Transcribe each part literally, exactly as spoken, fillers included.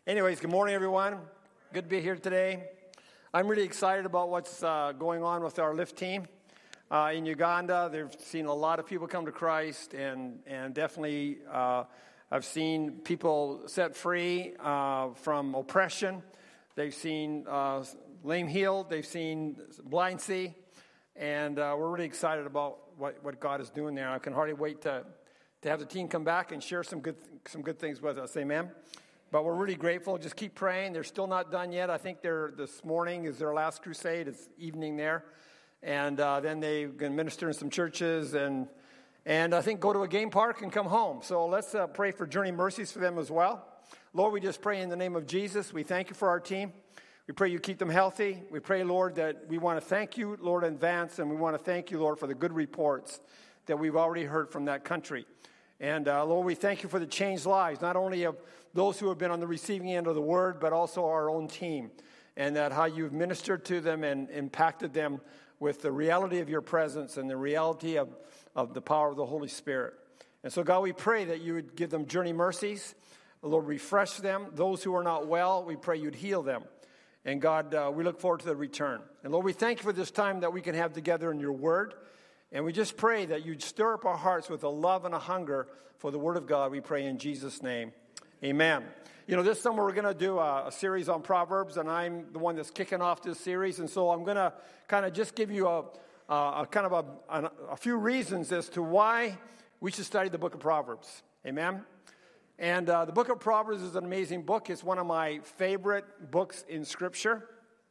Anyways, good morning, everyone. Good to be here today. I'm really excited about what's uh, going on with our Lift team. Uh, in Uganda, they've seen a lot of people come to Christ, and, and definitely uh, I've seen people set free uh, from oppression. They've seen uh, lame healed. They've seen blind see. And uh, we're really excited about what, what God is doing there. I can hardly wait to, to have the team come back and share some good some good things with us. Amen. But we're really grateful. Just keep praying. They're still not done yet. I think they're this morning is their last crusade. It's evening there. And uh, then they can minister in some churches and and I think go to a game park and come home. So let's uh, pray for Journey Mercies for them as well. Lord, we just pray in the name of Jesus. We thank you for our team. We pray you keep them healthy. We pray, Lord, that we want to thank you, Lord, in advance. And we want to thank you, Lord, for the good reports that we've already heard from that country. And, uh, Lord, we thank you for the changed lives, not only of those who have been on the receiving end of the word, but also our own team, and that how you've ministered to them and impacted them with the reality of your presence and the reality of, of the power of the Holy Spirit. And so, God, we pray that you would give them journey mercies. Lord, refresh them. Those who are not well, we pray you'd heal them. And, God, uh, we look forward to the return. And, Lord, we thank you for this time that we can have together in your word. And we just pray that you'd stir up our hearts with a love and a hunger for the word of God. We pray in Jesus' name. Amen. You know, this summer we're going to do a, a series on Proverbs, and I'm the one that's kicking off this series. And so I'm going to kind of just give you a, a, a kind of a, a, a few reasons as to why we should study the book of Proverbs. Amen. And uh, the book of Proverbs is an amazing book. It's one of my favorite books in Scripture.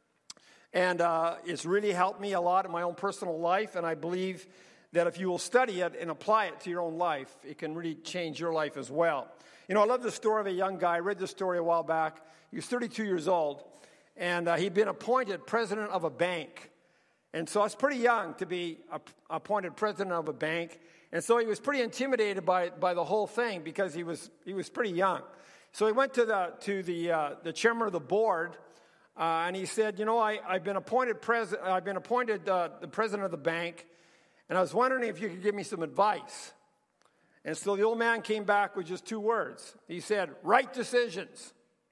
And uh, it's really helped me a lot in my own personal life. And I believe that if you will study it and apply it to your own life, it can really change your life as well. You know, I love the story of a young guy. I read this story a while back. He was thirty-two years old. And uh, he'd been appointed president of a bank. And so it's pretty young to be appointed president of a bank. And so he was pretty intimidated by by the whole thing because he was he was pretty young. So he went to the to the uh, the chairman of the board, uh, and he said, "You know, I I've been appointed president. I've been appointed uh, the president of the bank, and I was wondering if you could give me some advice." And so the old man came back with just two words. He said, "Right decisions."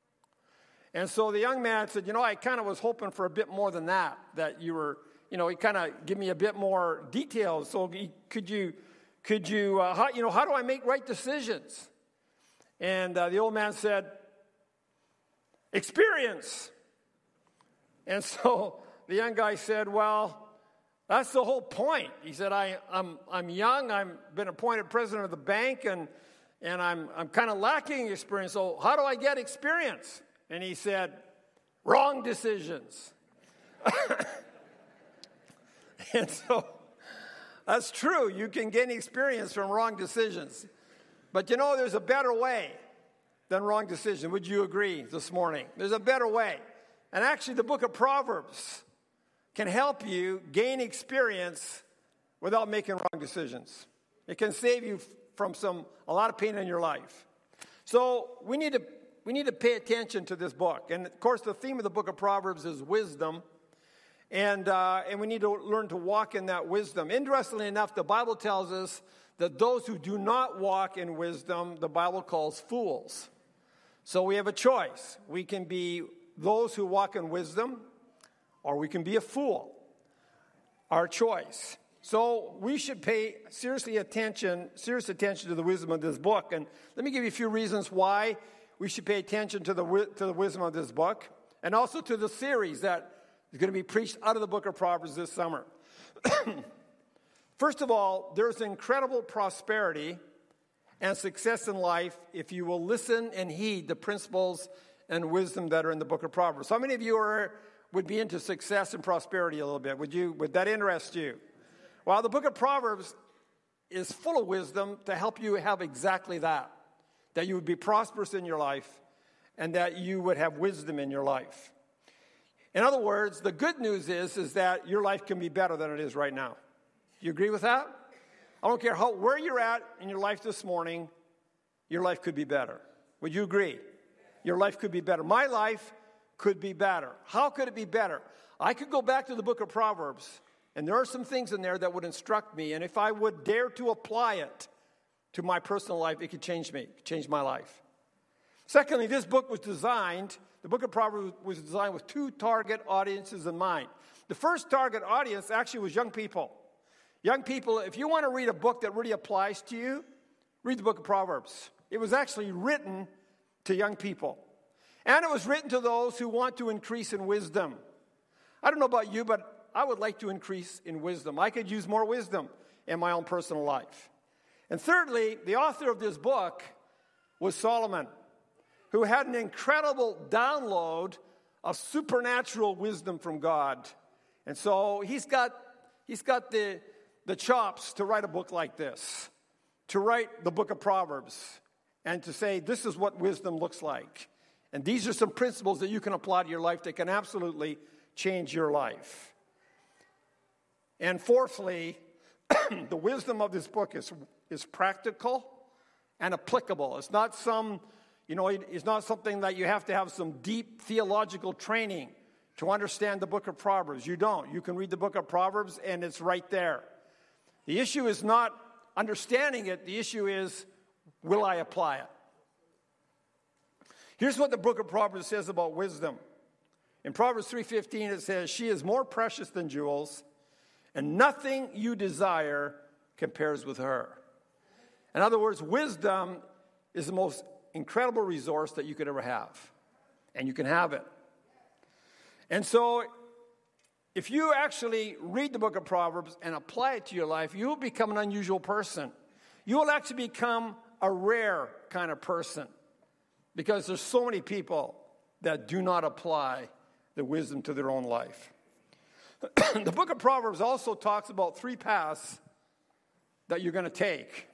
And so the young man said, "You know, I kind of was hoping for a bit more than that. That you were, you know, he kind of give me a bit more details. So he, could you?" Could you, uh, how, you know, how do I make right decisions? And uh, the old man said, experience. And so the young guy said, well, that's the whole point. He said, I, I'm I'm young. I've been appointed president of the bank, and and I'm I'm kind of lacking experience. So how do I get experience? And he said, wrong decisions. And so that's true. You can gain experience from wrong decisions. But you know, there's a better way than wrong decision. Would you agree this morning? There's a better way. And actually, the book of Proverbs can help you gain experience without making wrong decisions. It can save you from some a lot of pain in your life. So we need to we need to pay attention to this book. And of course, the theme of the book of Proverbs is wisdom. And uh, and we need to learn to walk in that wisdom. Interestingly enough, the Bible tells us that those who do not walk in wisdom, the Bible calls fools. So we have a choice. We can be those who walk in wisdom, or we can be a fool. Our choice. So we should pay seriously attention, serious attention to the wisdom of this book. And let me give you a few reasons why we should pay attention to the to the wisdom of this book, and also to the series that is going to be preached out of the book of Proverbs this summer. First of all, there's incredible prosperity and success in life if you will listen and heed the principles and wisdom that are in the book of Proverbs. How many of you are would be into success and prosperity a little bit? Would you? Would that interest you? Well, the book of Proverbs is full of wisdom to help you have exactly that, that you would be prosperous in your life and that you would have wisdom in your life. In other words, the good news is, is that your life can be better than it is right now. Do you agree with that? I don't care how where you're at in your life this morning, your life could be better. Would you agree? Your life could be better. My life could be better. How could it be better? I could go back to the book of Proverbs, and there are some things in there that would instruct me, and if I would dare to apply it to my personal life, it could change me, change my life. Secondly, this book was designed, the book of Proverbs was designed with two target audiences in mind. The first target audience actually was young people. Young people, if you want to read a book that really applies to you, read the book of Proverbs. It was actually written to young people. And it was written to those who want to increase in wisdom. I don't know about you, but I would like to increase in wisdom. I could use more wisdom in my own personal life. And thirdly, the author of this book was Solomon, who had an incredible download of supernatural wisdom from God. And so he's got he's got the, the chops to write a book like this, to write the book of Proverbs, and to say this is what wisdom looks like. And these are some principles that you can apply to your life that can absolutely change your life. And fourthly, the wisdom of this book is, is practical and applicable. It's not some, you know, it's not something that you have to have some deep theological training to understand the book of Proverbs. You don't. You can read the book of Proverbs and it's right there. The issue is not understanding it. The issue is, will I apply it? Here's what the book of Proverbs says about wisdom. In Proverbs three fifteen, it says, she is more precious than jewels, and nothing you desire compares with her. In other words, wisdom is the most incredible resource that you could ever have. And you can have it. And so, if you actually read the book of Proverbs and apply it to your life, you will become an unusual person. You will actually become a rare kind of person. Because there's so many people that do not apply the wisdom to their own life. The book of Proverbs also talks about three paths that you're going to take.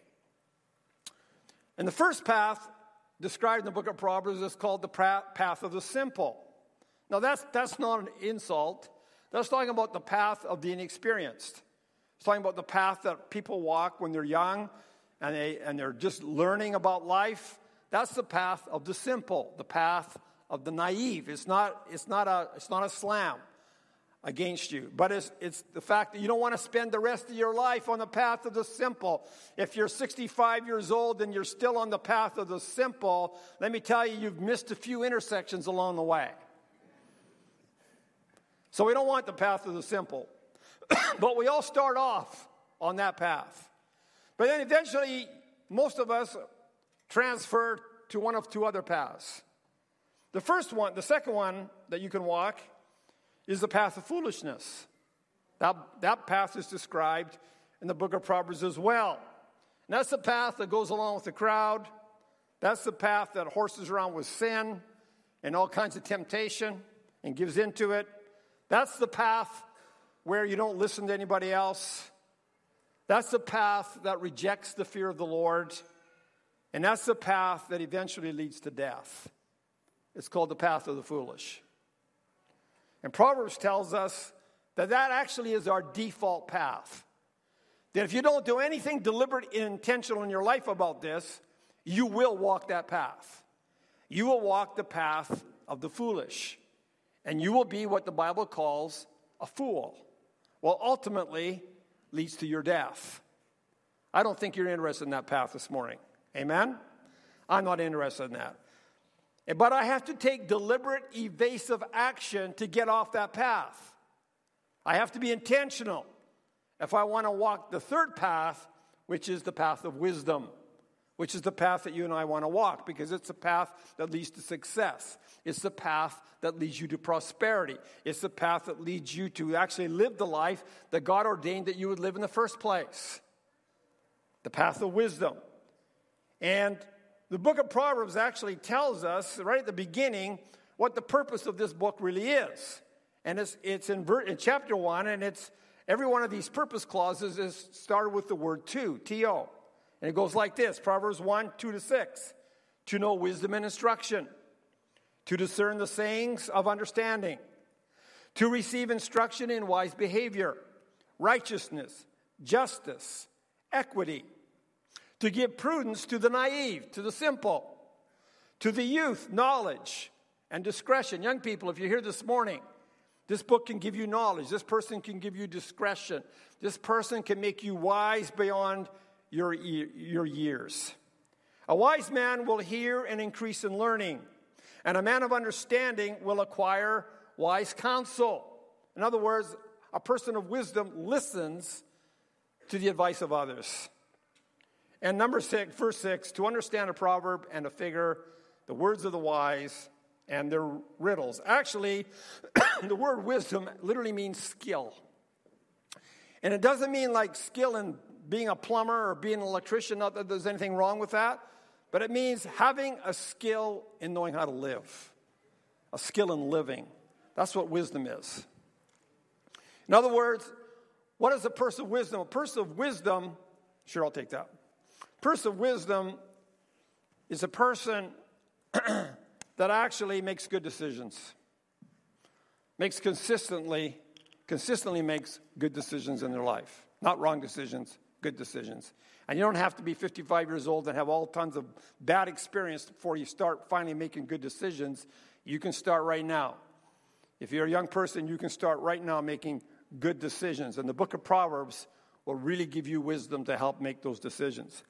And the first path described in the book of Proverbs is called the path of the simple. Now that's, that's not an insult. That's talking about the path of the inexperienced. It's talking about the path that people walk when they're young and, they, and they're just learning about life. That's the path of the simple, the path of the naive. It's not, it's not a, it's not a slam against you, but it's, it's the fact that you don't want to spend the rest of your life on the path of the simple. If you're sixty-five years old and you're still on the path of the simple, let me tell you, you've missed a few intersections along the way. So we don't want the path of the simple, but we all start off on that path. But then eventually, most of us transfer to one of two other paths. The first one, the second one that you can walk is the path of foolishness. That, that path is described in the book of Proverbs as well. And that's the path that goes along with the crowd. That's the path that horses around with sin and all kinds of temptation and gives into it. That's the path where you don't listen to anybody else. That's the path that rejects the fear of the Lord. And that's the path that eventually leads to death. It's called the path of the foolish. And Proverbs tells us that that actually is our default path. That if you don't do anything deliberate and intentional in your life about this, you will walk that path. You will walk the path of the foolish. And you will be what the Bible calls a fool. Well, ultimately leads to your death. I don't think you're interested in that path this morning. Amen? I'm not interested in that. But I have to take deliberate, evasive action to get off that path. I have to be intentional if I want to walk the third path, which is the path of wisdom, which is the path that you and I want to walk, because it's the path that leads to success. It's the path that leads you to prosperity. It's the path that leads you to actually live the life that God ordained that you would live in the first place. The path of wisdom. And the book of Proverbs actually tells us right at the beginning what the purpose of this book really is. And it's, it's in, ver- in chapter one, and it's every one of these purpose clauses is started with the word to, T O. And it goes like this, Proverbs one, two to six. To know wisdom and instruction. To discern the sayings of understanding. To receive instruction in wise behavior. Righteousness. Justice. Equity. To give prudence to the naive, to the simple. To the youth, knowledge and discretion. Young people, if you're here this morning, this book can give you knowledge. This person can give you discretion. This person can make you wise beyond your, your years. A wise man will hear and increase in learning, and a man of understanding will acquire wise counsel. In other words, a person of wisdom listens to the advice of others. And number six, verse six, to understand a proverb and a figure, the words of the wise and their riddles. Actually, the word wisdom literally means skill. And it doesn't mean like skill in being a plumber or being an electrician, not that there's anything wrong with that, but it means having a skill in knowing how to live, a skill in living. That's what wisdom is. In other words, what is a person of wisdom? A person of wisdom, sure, I'll take that. A person of wisdom is a person that actually makes good decisions, makes consistently, consistently makes good decisions in their life. Not wrong decisions, good decisions. And you don't have to be fifty-five years old and have all tons of bad experience before you start finally making good decisions. You can start right now. If you're a young person, you can start right now making good decisions. And the book of Proverbs will really give you wisdom to help make those decisions.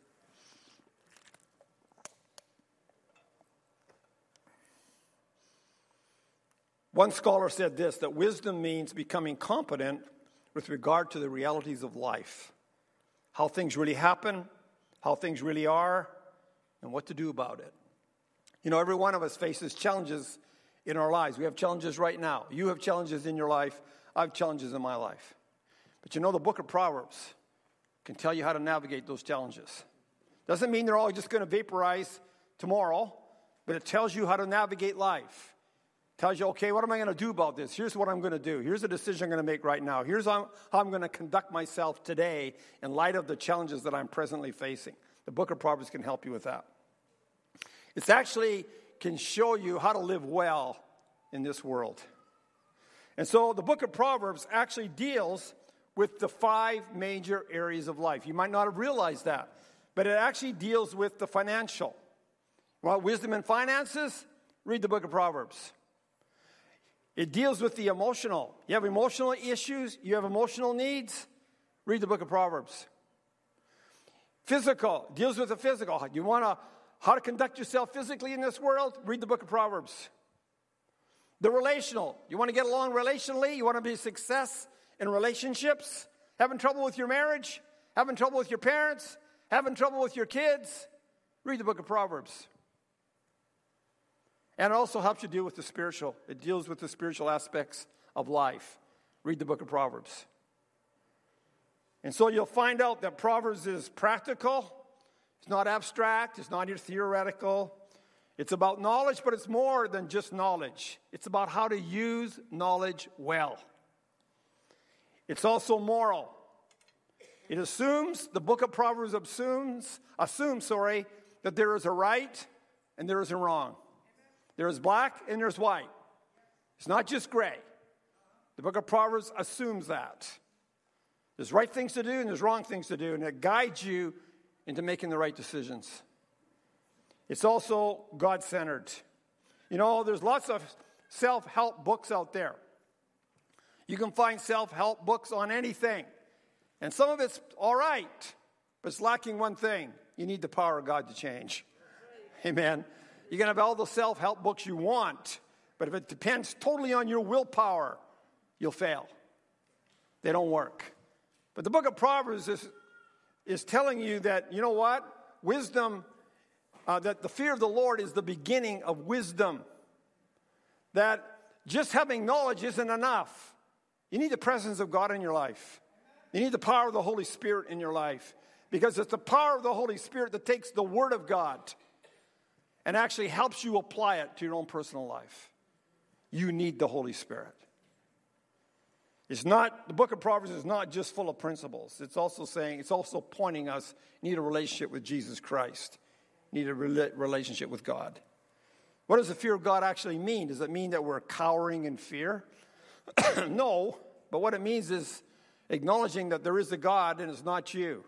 One scholar said this, that wisdom means becoming competent with regard to the realities of life, how things really happen, how things really are, and what to do about it. You know, every one of us faces challenges in our lives. We have challenges right now. You have challenges in your life. I have challenges in my life. But you know, the book of Proverbs can tell you how to navigate those challenges. Doesn't mean they're all just going to vaporize tomorrow, but it tells you how to navigate life. Tells you, okay, what am I going to do about this? Here's what I'm going to do. Here's the decision I'm going to make right now. Here's how I'm going to conduct myself today in light of the challenges that I'm presently facing. The book of Proverbs can help you with that. It actually can show you how to live well in this world. And so the book of Proverbs actually deals with the five major areas of life. You might not have realized that, but it actually deals with the financial. Well, wisdom and finances? Read the book of Proverbs. It deals with the emotional. You have emotional issues. You have emotional needs. Read the book of Proverbs. Physical. Deals with the physical. You want to how to conduct yourself physically in this world? Read the book of Proverbs. The relational. You want to get along relationally? You want to be a success in relationships? Having trouble with your marriage? Having trouble with your parents? Having trouble with your kids? Read the book of Proverbs. And it also helps you deal with the spiritual. It deals with the spiritual aspects of life. Read the book of Proverbs. And so you'll find out that Proverbs is practical. It's not abstract. It's not theoretical. It's about knowledge, but it's more than just knowledge. It's about how to use knowledge well. It's also moral. It assumes, the book of Proverbs assumes, assumes, sorry, that there is a right and there is a wrong. There is black and there's white. It's not just gray. The book of Proverbs assumes that. There's right things to do and there's wrong things to do, and it guides you into making the right decisions. It's also God-centered. You know, there's lots of self-help books out there. You can find self-help books on anything. And some of it's all right, but it's lacking one thing. You need the power of God to change. Amen. You can have all the self-help books you want, but if it depends totally on your willpower, you'll fail. They don't work. But the book of Proverbs is, is telling you that, you know what? Wisdom, uh, that the fear of the Lord is the beginning of wisdom. That just having knowledge isn't enough. You need the presence of God in your life. You need the power of the Holy Spirit in your life. Because it's the power of the Holy Spirit that takes the Word of God and actually helps you apply it to your own personal life. You need the Holy Spirit. It's not, the book of Proverbs is not just full of principles. It's also saying, it's also pointing us, you need a relationship with Jesus Christ. You need a rela- relationship with God. What does the fear of God actually mean? Does it mean that we're cowering in fear? No, but what it means is acknowledging that there is a God and it's not you.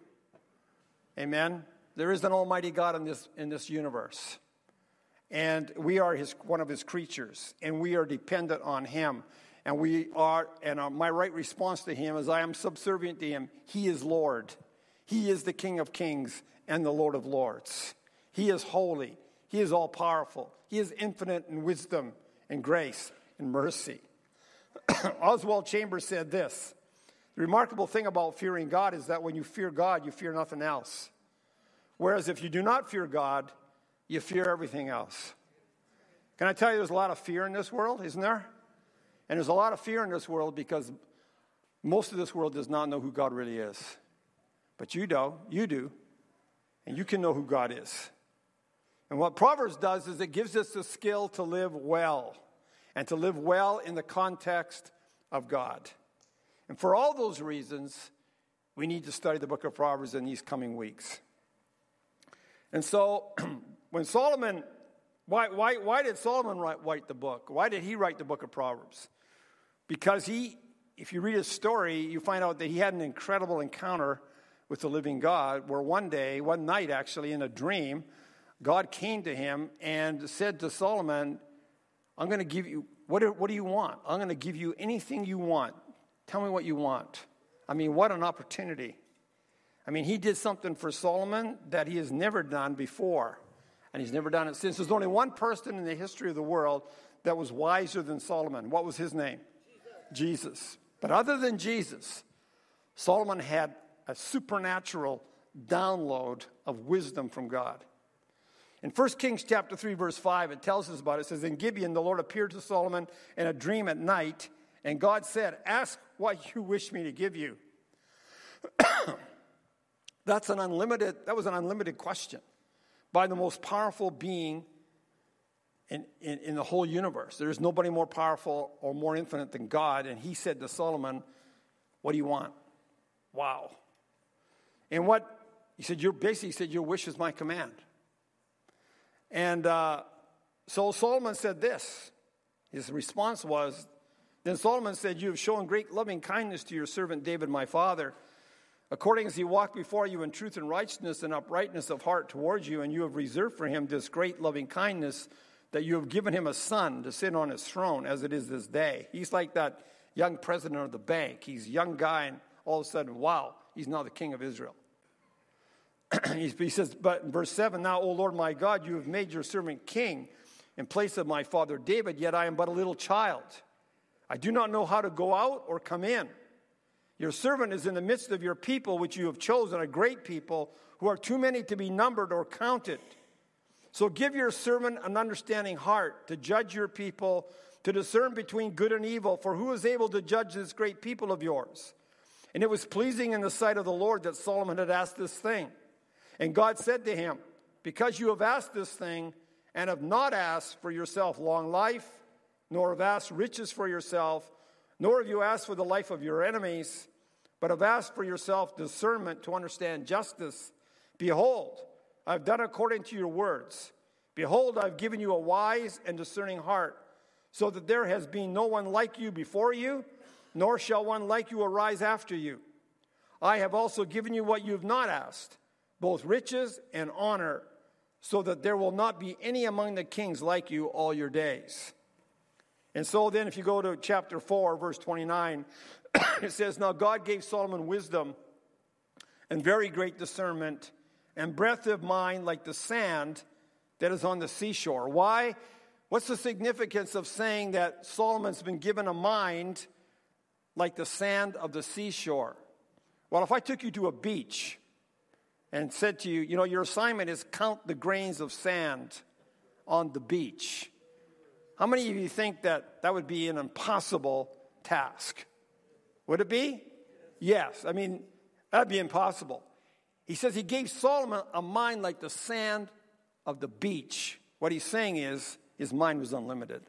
Amen? There is an almighty God in this, in this universe. And we are his, one of his creatures, and we are dependent on him. And we are, and our, my right response to him is I am subservient to him. He is Lord. He is the King of kings and the Lord of lords. He is holy. He is all-powerful. He is infinite in wisdom and grace and mercy. Oswald Chambers said this: the remarkable thing about fearing God is that when you fear God, you fear nothing else. Whereas if you do not fear God, you fear everything else. Can I tell you there's a lot of fear in this world, isn't there? And there's a lot of fear in this world because most of this world does not know who God really is. But you do, you do, and you can know who God is. And what Proverbs does is it gives us the skill to live well, and to live well in the context of God. And for all those reasons, we need to study the book of Proverbs in these coming weeks. And so, when Solomon, why, why, why did Solomon write, write the book? Why did he write the book of Proverbs? Because he, if you read his story, you find out that he had an incredible encounter with the living God, where one day, one night actually, in a dream, God came to him and said to Solomon, I'm going to give you, what do, what do you want? I'm going to give you anything you want. Tell me what you want. I mean, what an opportunity. I mean, he did something for Solomon that he has never done before, and he's never done it since. There's only one person in the history of the world that was wiser than Solomon. What was his name? Jesus. Jesus. But other than Jesus, Solomon had a supernatural download of wisdom from God. In First Kings chapter three, verse five, it tells us about it. It says, in Gibeon, the Lord appeared to Solomon in a dream at night, and God said, ask what you wish me to give you. That's an unlimited, that was an unlimited question by the most powerful being in, in, in the whole universe. There is nobody more powerful or more infinite than God. And he said to Solomon, what do you want? Wow. And what, he said, your, basically he said, your wish is my command. And uh, so Solomon said this. His response was, then Solomon said, you have shown great loving kindness to your servant David, my father, according as he walked before you in truth and righteousness and uprightness of heart towards you, and you have reserved for him this great loving kindness, that you have given him a son to sit on his throne as it is this day. He's like that young president of the bank. He's a young guy, and all of a sudden, wow, he's now the king of Israel. He says, but in verse seven, now, O Lord my God, you have made your servant king in place of my father David, yet I am but a little child. I do not know how to go out or come in. Your servant is in the midst of your people, which you have chosen, a great people, who are too many to be numbered or counted. So give your servant an understanding heart to judge your people, to discern between good and evil, for who is able to judge this great people of yours? And it was pleasing in the sight of the Lord that Solomon had asked this thing. And God said to him, because you have asked this thing, and have not asked for yourself long life, nor have asked riches for yourself, nor have you asked for the life of your enemies, but have asked for yourself discernment to understand justice. Behold, I have done according to your words. Behold, I have given you a wise and discerning heart, so that there has been no one like you before you, nor shall one like you arise after you. I have also given you what you have not asked, both riches and honor, so that there will not be any among the kings like you all your days. And so then if you go to chapter four, verse twenty-nine, it says, now God gave Solomon wisdom and very great discernment and breadth of mind like the sand that is on the seashore. Why? What's the significance of saying that Solomon's been given a mind like the sand of the seashore? Well, if I took you to a beach and said to you, you know, your assignment is count the grains of sand on the beach, how many of you think that that would be an impossible task? Would it be? Yes. I mean, that'd be impossible. He says he gave Solomon a mind like the sand of the beach. What he's saying is his mind was unlimited.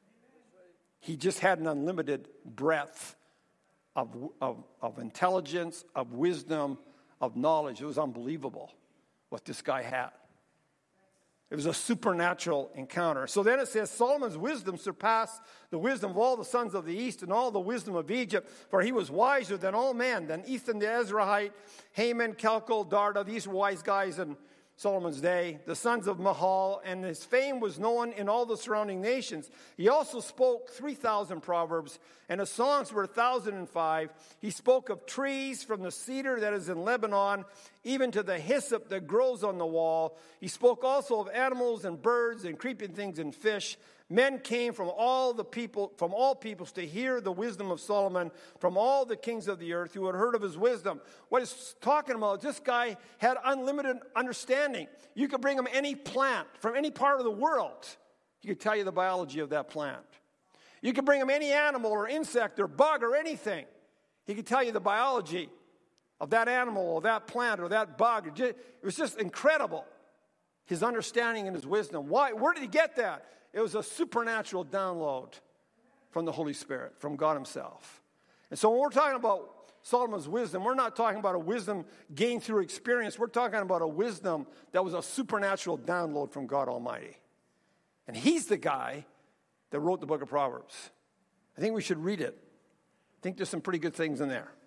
He just had an unlimited breadth of, of, of intelligence, of wisdom, of knowledge. It was unbelievable what this guy had. It was a supernatural encounter. So then it says, Solomon's wisdom surpassed the wisdom of all the sons of the east and all the wisdom of Egypt, for he was wiser than all men, than Ethan the Ezrahite, Haman, Kelkol, Darda. These were wise guys, and Solomon's day, the sons of Mahal, and his fame was known in all the surrounding nations. He also spoke three thousand proverbs, and his songs were one thousand five. He spoke of trees from the cedar that is in Lebanon, even to the hyssop that grows on the wall. He spoke also of animals and birds and creeping things and fish. Men came from all the people, from all peoples to hear the wisdom of Solomon, from all the kings of the earth who had heard of his wisdom. What he's talking about, this guy had unlimited understanding. You could bring him any plant from any part of the world. He could tell you the biology of that plant. You could bring him any animal or insect or bug or anything. He could tell you the biology of that animal or that plant or that bug. It was just incredible, his understanding and his wisdom. Why? Where did he get that? It was a supernatural download from the Holy Spirit, from God himself. And so when we're talking about Solomon's wisdom, we're not talking about a wisdom gained through experience. We're talking about a wisdom that was a supernatural download from God Almighty. And he's the guy that wrote the book of Proverbs. I think we should read it. I think there's some pretty good things in there.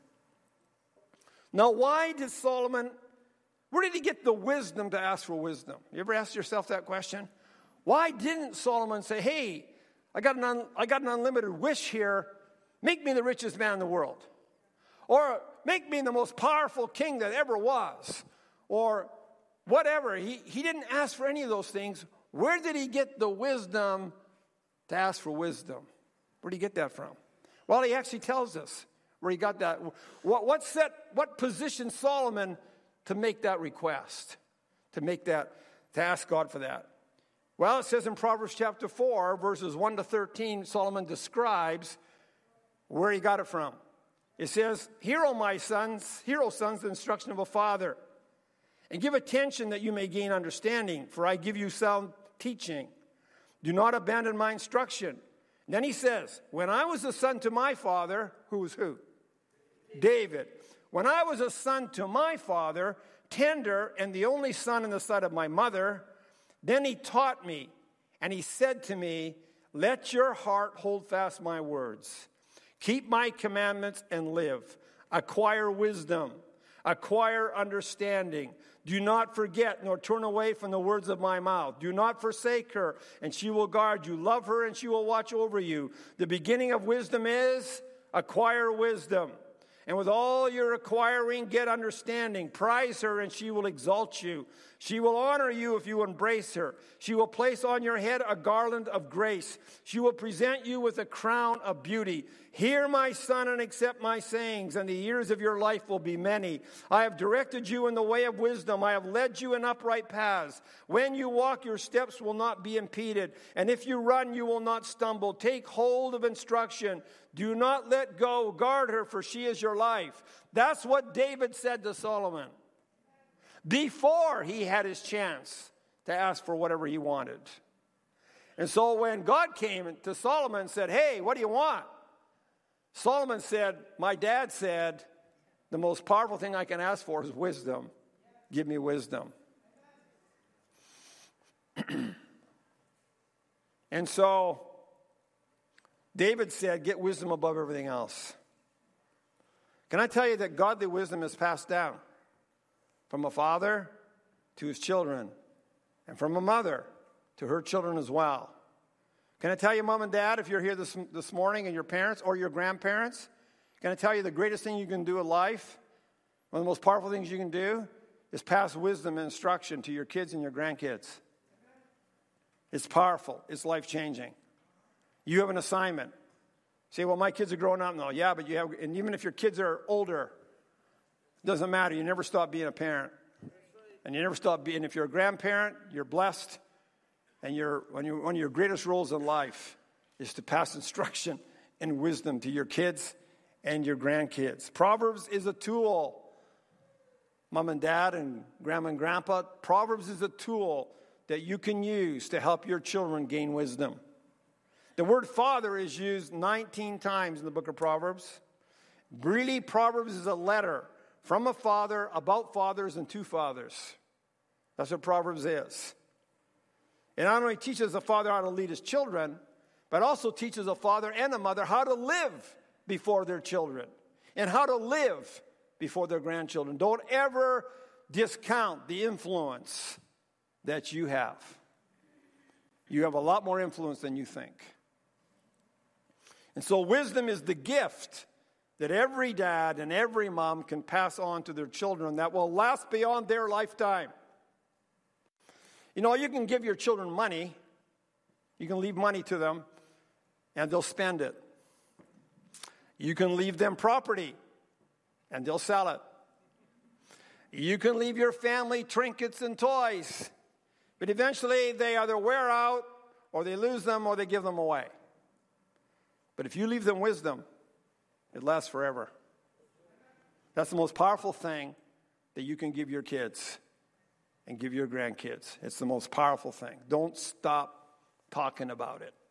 Now, why did Solomon, where did he get the wisdom to ask for wisdom? You ever asked yourself that question? Why didn't Solomon say, hey, I got, an un- I got an unlimited wish here. Make me the richest man in the world. Or make me the most powerful king that ever was. Or whatever. He, he didn't ask for any of those things. Where did he get the wisdom to ask for wisdom? Where did he get that from? Well, he actually tells us where he got that. What, what, set, what positioned Solomon to make that request? To make that, to ask God for that? Well, it says in Proverbs chapter four, verses one to thirteen, Solomon describes where he got it from. It says, hear, O my sons, hear, O sons, the instruction of a father, and give attention that you may gain understanding, for I give you sound teaching. Do not abandon my instruction. And then he says, when I was a son to my father, who was who? David. When I was a son to my father, tender and the only son in the sight of my mother, then he taught me, and he said to me, let your heart hold fast my words. Keep my commandments and live. Acquire wisdom. Acquire understanding. Do not forget nor turn away from the words of my mouth. Do not forsake her, and she will guard you. Love her, and she will watch over you. The beginning of wisdom is acquire wisdom. And with all your acquiring, get understanding. Prize her, and she will exalt you. She will honor you if you embrace her. She will place on your head a garland of grace. She will present you with a crown of beauty. Hear, my son, and accept my sayings, and the years of your life will be many. I have directed you in the way of wisdom. I have led you in upright paths. When you walk, your steps will not be impeded. And if you run, you will not stumble. Take hold of instruction. Do not let go. Guard her, for she is your life. That's what David said to Solomon before he had his chance to ask for whatever he wanted. And so when God came to Solomon and said, hey, what do you want? Solomon said, my dad said, the most powerful thing I can ask for is wisdom. Give me wisdom. And so David said, get wisdom above everything else. Can I tell you that godly wisdom is passed down from a father to his children, and from a mother to her children as well? Can I tell you, mom and dad, if you're here this, this morning, and your parents or your grandparents, can I tell you the greatest thing you can do in life, one of the most powerful things you can do, is pass wisdom and instruction to your kids and your grandkids. It's powerful. It's life-changing. You have an assignment. You say, well, my kids are growing up now. Yeah, but you have, and even if your kids are older, it doesn't matter. You never stop being a parent. And you never stop being, if you're a grandparent, you're blessed. And you're, when you, one of your greatest roles in life is to pass instruction and wisdom to your kids and your grandkids. Proverbs is a tool. Mom and dad and grandma and grandpa, Proverbs is a tool that you can use to help your children gain wisdom. The word father is used nineteen times in the book of Proverbs. Really, Proverbs is a letter from a father, about fathers, and to fathers. That's what Proverbs is. It not only teaches a father how to lead his children, but also teaches a father and a mother how to live before their children and how to live before their grandchildren. Don't ever discount the influence that you have. You have a lot more influence than you think. And so wisdom is the gift that every dad and every mom can pass on to their children that will last beyond their lifetime. You know, you can give your children money. You can leave money to them, and they'll spend it. You can leave them property, and they'll sell it. You can leave your family trinkets and toys, but eventually they either wear out, or they lose them, or they give them away. But if you leave them wisdom, it lasts forever. That's the most powerful thing that you can give your kids and give your grandkids. It's the most powerful thing. Don't stop talking about it.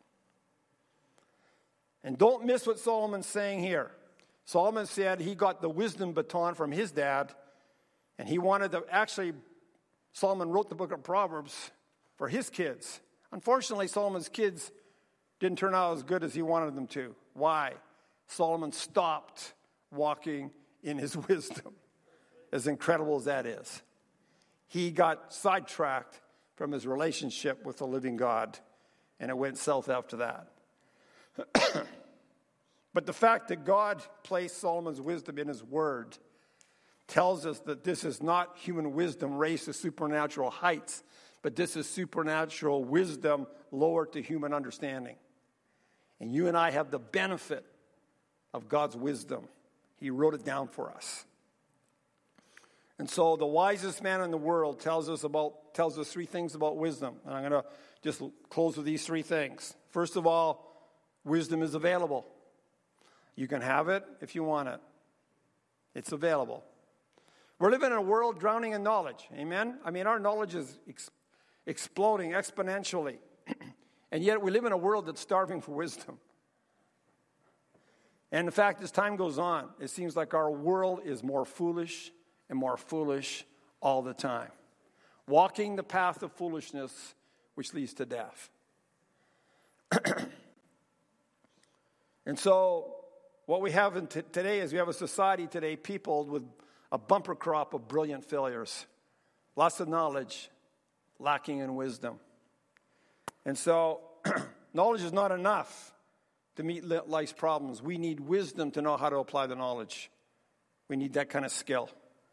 And don't miss what Solomon's saying here. Solomon said he got the wisdom baton from his dad, and he wanted to, actually, Solomon wrote the book of Proverbs for his kids. Unfortunately, Solomon's kids didn't turn out as good as he wanted them to. Why? Solomon stopped walking in his wisdom, as incredible as that is. He got sidetracked from his relationship with the living God, and it went south after that. But the fact that God placed Solomon's wisdom in his word tells us that this is not human wisdom raised to supernatural heights, but this is supernatural wisdom lowered to human understanding. And you and I have the benefit of God's wisdom. He wrote it down for us. And so the wisest man in the world tells us about tells us three things about wisdom. And I'm going to just close with these three things. First of all, wisdom is available. You can have it if you want it. It's available. We're living in a world drowning in knowledge. Amen? I mean, our knowledge is ex- exploding exponentially. And yet we live in a world that's starving for wisdom. And in fact, as time goes on, it seems like our world is more foolish and more foolish all the time. Walking the path of foolishness, which leads to death. And so, what we have in t- today is we have a society today peopled with a bumper crop of brilliant failures. Lots of knowledge, lacking in wisdom. And so, knowledge is not enough to meet life's problems. We need wisdom to know how to apply the knowledge. We need that kind of skill.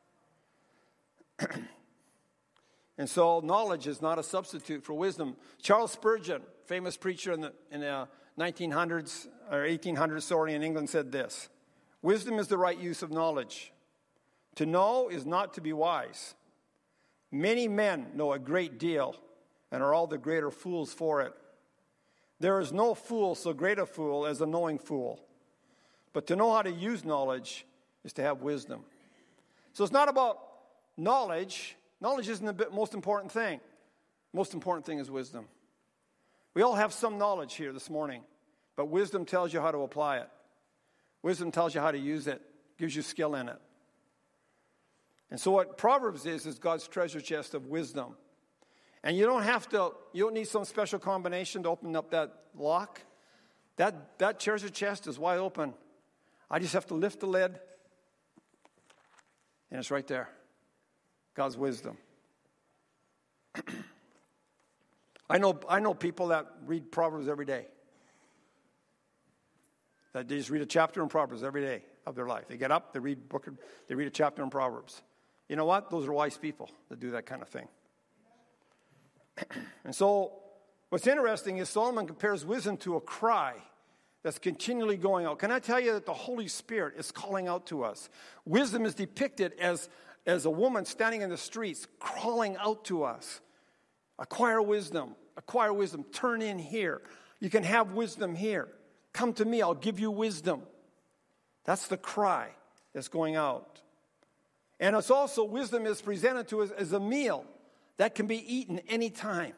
And so knowledge is not a substitute for wisdom. Charles Spurgeon, famous preacher in the, in the nineteen hundreds, or eighteen hundreds, sorry, in England, said this: wisdom is the right use of knowledge. To know is not to be wise. Many men know a great deal and are all the greater fools for it. There is no fool so great a fool as a knowing fool. But to know how to use knowledge is to have wisdom. So it's not about knowledge. Knowledge isn't the most important thing. Most important thing is wisdom. We all have some knowledge here this morning, but wisdom tells you how to apply it. Wisdom tells you how to use it, gives you skill in it. And so what Proverbs is, is God's treasure chest of wisdom. And you don't have to, you don't need some special combination to open up that lock. That, that treasure chest is wide open. I just have to lift the lid, and it's right there. God's wisdom. I know, I know people that read Proverbs every day. That they just read a chapter in Proverbs every day of their life. They get up, they read book, they read a chapter in Proverbs. You know what? Those are wise people that do that kind of thing. And so, what's interesting is Solomon compares wisdom to a cry that's continually going out. Can I tell you that the Holy Spirit is calling out to us? Wisdom is depicted as, as a woman standing in the streets, calling out to us. Acquire wisdom. Acquire wisdom. Turn in here. You can have wisdom here. Come to me. I'll give you wisdom. That's the cry that's going out. And it's also, wisdom is presented to us as a meal that can be eaten anytime.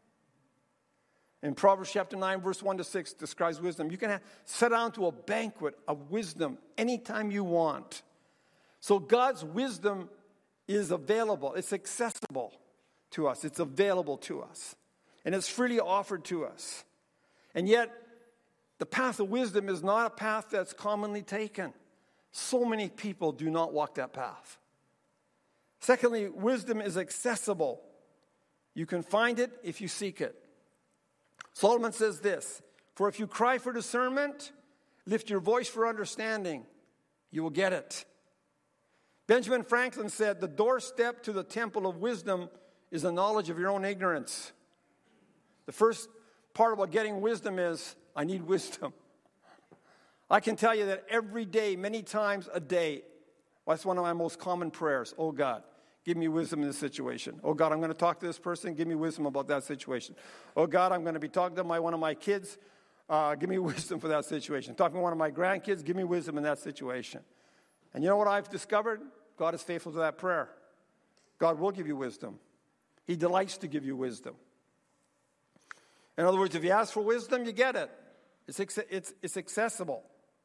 In Proverbs chapter nine, verse one to six describes wisdom. You can have, sit down to a banquet of wisdom anytime you want. So God's wisdom is available. It's accessible to us. It's available to us. And it's freely offered to us. And yet, the path of wisdom is not a path that's commonly taken. So many people do not walk that path. Secondly, wisdom is accessible. You can find it if you seek it. Solomon says this, "For if you cry for discernment, lift your voice for understanding, you will get it." Benjamin Franklin said, "The doorstep to the temple of wisdom is the knowledge of your own ignorance." The first part about getting wisdom is, I need wisdom. I can tell you that every day, many times a day, that's one of my most common prayers. Oh God, give me wisdom in this situation. Oh God, I'm going to talk to this person. Give me wisdom about that situation. Oh God, I'm going to be talking to my one of my kids. Uh, give me wisdom for that situation. Talking to one of my grandkids. Give me wisdom in that situation. And you know what I've discovered? God is faithful to that prayer. God will give you wisdom. He delights to give you wisdom. In other words, if you ask for wisdom, you get it. It's, it's, it's accessible.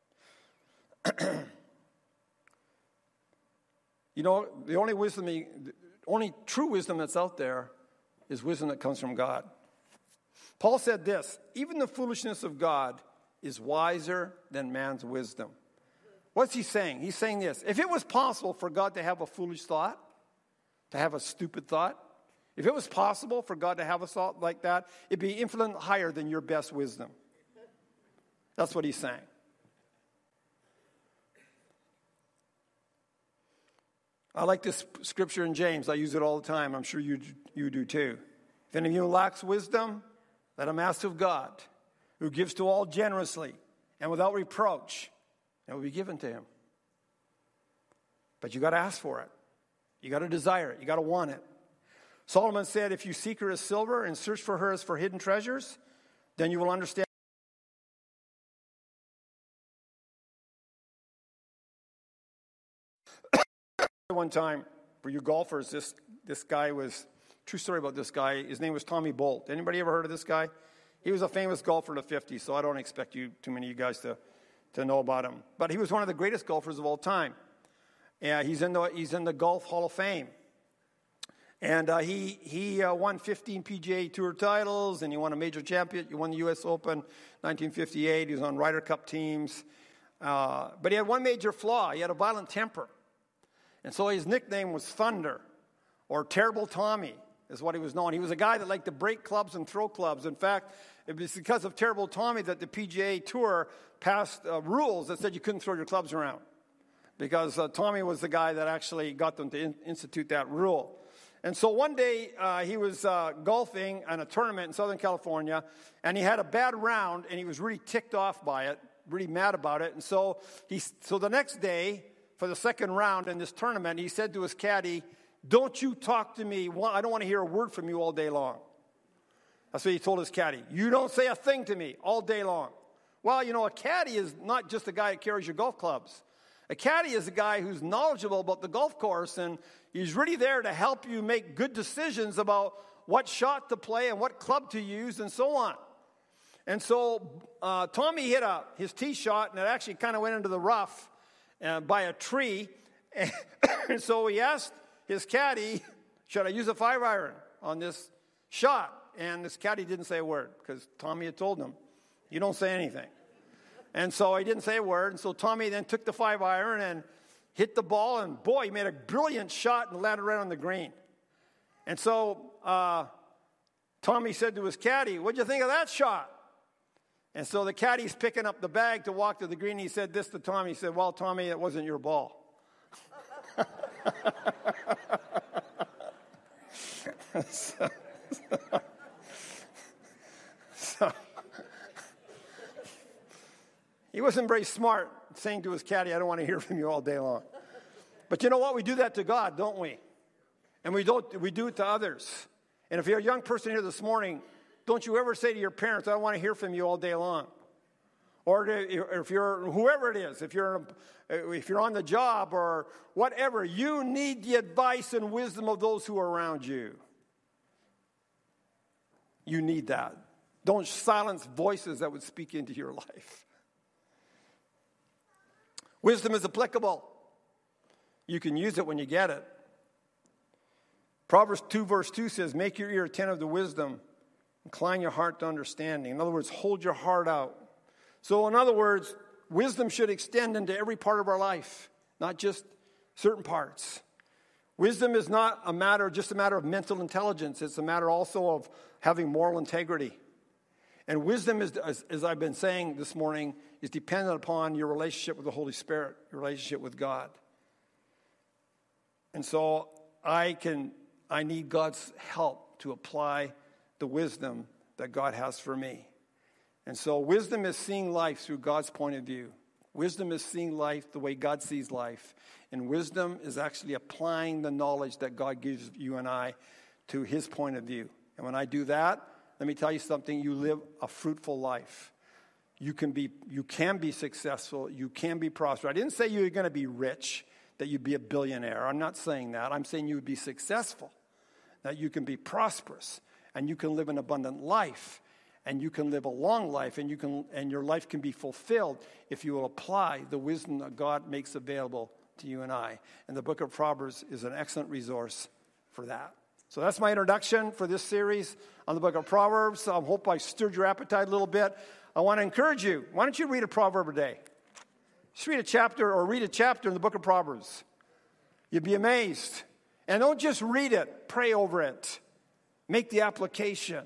You know, the only wisdom, the only true wisdom that's out there is wisdom that comes from God. Paul said this, "Even the foolishness of God is wiser than man's wisdom." What's he saying? He's saying this. If it was possible for God to have a foolish thought, to have a stupid thought, if it was possible for God to have a thought like that, it'd be infinitely higher than your best wisdom. That's what he's saying. I like this scripture in James. I use it all the time. I'm sure you, you do too. If any of you lacks wisdom, let him ask of God, who gives to all generously and without reproach, and it will be given to him. But you got to ask for it. You got to desire it. You got to want it. Solomon said, "If you seek her as silver and search for her as for hidden treasures, then you will understand." One time, for you golfers, this, this guy was, true story about this guy, his name was Tommy Bolt. Anybody ever heard of this guy? He was a famous golfer in the fifties, so I don't expect you, too many of you guys to, to know about him. But he was one of the greatest golfers of all time. Yeah, he's in the, he's in the Golf Hall of Fame. And uh, he, he uh, won fifteen P G A Tour titles, and he won a major championship. He won the U S Open nineteen fifty-eight. He was on Ryder Cup teams. Uh, but he had one major flaw. He had a violent temper. And so his nickname was Thunder, or Terrible Tommy, is what he was known. He was a guy that liked to break clubs and throw clubs. In fact, it was because of Terrible Tommy that the P G A Tour passed uh, rules that said you couldn't throw your clubs around. Because uh, Tommy was the guy that actually got them to in- institute that rule. And so one day uh, he was uh, golfing in a tournament in Southern California, and he had a bad round, and he was really ticked off by it, really mad about it. And so he, so the next day, for the second round in this tournament, he said to his caddy, "Don't you talk to me. I don't want to hear a word from you all day long." That's what he told his caddy. "You don't say a thing to me all day long." Well, you know, a caddy is not just a guy that carries your golf clubs. A caddy is a guy who's knowledgeable about the golf course, and he's really there to help you make good decisions about what shot to play and what club to use and so on. And so uh, Tommy hit a, his tee shot, and it actually kind of went into the rough uh, by a tree. And so he asked his caddy, "Should I use a five iron on this shot?" And this caddy didn't say a word because Tommy had told him, "You don't say anything." And so he didn't say a word. And so Tommy then took the five iron and hit the ball. And boy, he made a brilliant shot and landed right on the green. And so uh, Tommy said to his caddy, "What'd you think of that shot?" And so the caddy's picking up the bag to walk to the green. He said this to Tommy. He said, "Well, Tommy, it wasn't your ball." so, so, he wasn't very smart saying to his caddy, "I don't want to hear from you all day long." But you know what? We do that to God, don't we? And we don't. We do it to others. And if you're a young person here this morning, don't you ever say to your parents, "I don't want to hear from you all day long." Or to, if you're whoever it is, if you're if you're on the job or whatever, you need the advice and wisdom of those who are around you. You need that. Don't silence voices that would speak into your life. Wisdom is applicable. You can use it when you get it. Proverbs two verse two says, "Make your ear attentive to wisdom, incline your heart to understanding." In other words, hold your heart out. So in other words, wisdom should extend into every part of our life, not just certain parts. Wisdom is not a matter, just a matter of mental intelligence. It's a matter also of having moral integrity. And wisdom, is, as, as I've been saying this morning, is dependent upon your relationship with the Holy Spirit, your relationship with God. And so I can, I need God's help to apply the wisdom that God has for me. And so wisdom is seeing life through God's point of view. Wisdom is seeing life the way God sees life. And wisdom is actually applying the knowledge that God gives you and I to his point of view. And when I do that, let me tell you something, you live a fruitful life. You can be, you can be successful. You can be prosperous. I didn't say you were going to be rich, that you'd be a billionaire. I'm not saying that. I'm saying you would be successful, that you can be prosperous, and you can live an abundant life, and you can live a long life, and you can, and your life can be fulfilled if you will apply the wisdom that God makes available to you and I. And the book of Proverbs is an excellent resource for that. So that's my introduction for this series on the book of Proverbs. I hope I stirred your appetite a little bit. I want to encourage you. Why don't you read a proverb a day? Just read a chapter or read a chapter in the book of Proverbs. You'd be amazed. And don't just read it. Pray over it. Make the application.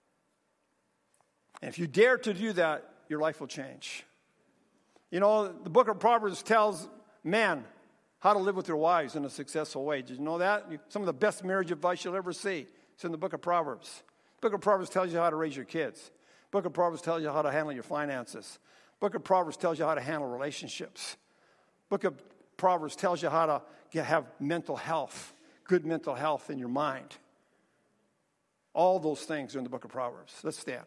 And if you dare to do that, your life will change. You know, the book of Proverbs tells men how to live with their wives in a successful way. Did you know that? Some of the best marriage advice you'll ever see is in the book of Proverbs. The book of Proverbs tells you how to raise your kids. The book of Proverbs tells you how to handle your finances. The book of Proverbs tells you how to handle relationships. The book of Proverbs tells you how to get, have mental health, good mental health in your mind. All those things are in the book of Proverbs. Let's stand.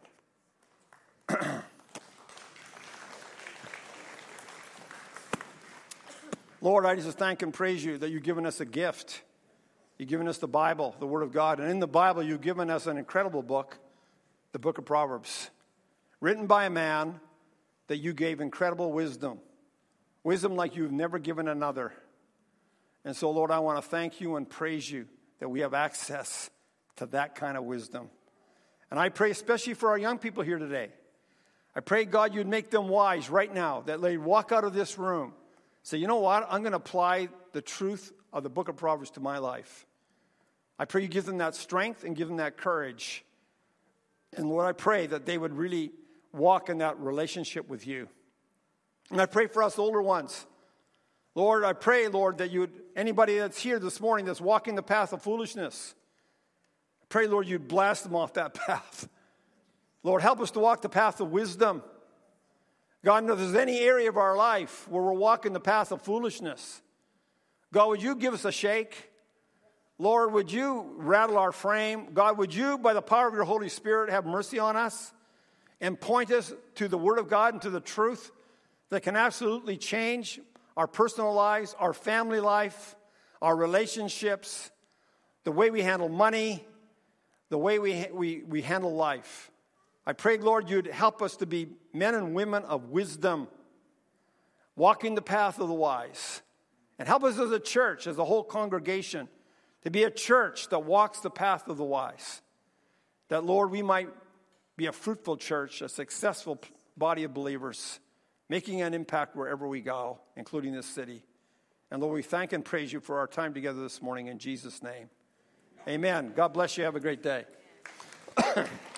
Lord, I just thank and praise you that you've given us a gift. You've given us the Bible, the Word of God. And in the Bible, you've given us an incredible book, the book of Proverbs, written by a man that you gave incredible wisdom, wisdom like you've never given another. And so, Lord, I want to thank you and praise you that we have access to that kind of wisdom. And I pray especially for our young people here today. I pray, God, you'd make them wise right now, that they walk out of this room. Say, you know what? I'm going to apply the truth of the book of Proverbs to my life. I pray you give them that strength and give them that courage. And Lord, I pray that they would really walk in that relationship with you. And I pray for us older ones. Lord, I pray, Lord, that you would, anybody that's here this morning that's walking the path of foolishness, I pray, Lord, you'd blast them off that path. Lord, help us to walk the path of wisdom. God, if there's any area of our life where we're walking the path of foolishness, God, would you give us a shake? Lord, would you rattle our frame? God, would you, by the power of your Holy Spirit, have mercy on us and point us to the Word of God and to the truth that can absolutely change our personal lives, our family life, our relationships, the way we handle money, the way we, we, we handle life. I pray, Lord, you'd help us to be men and women of wisdom, walking the path of the wise. And help us as a church, as a whole congregation, to be a church that walks the path of the wise. That, Lord, we might be a fruitful church, a successful body of believers, making an impact wherever we go, including this city. And, Lord, we thank and praise you for our time together this morning in Jesus' name. Amen. God bless you. Have a great day.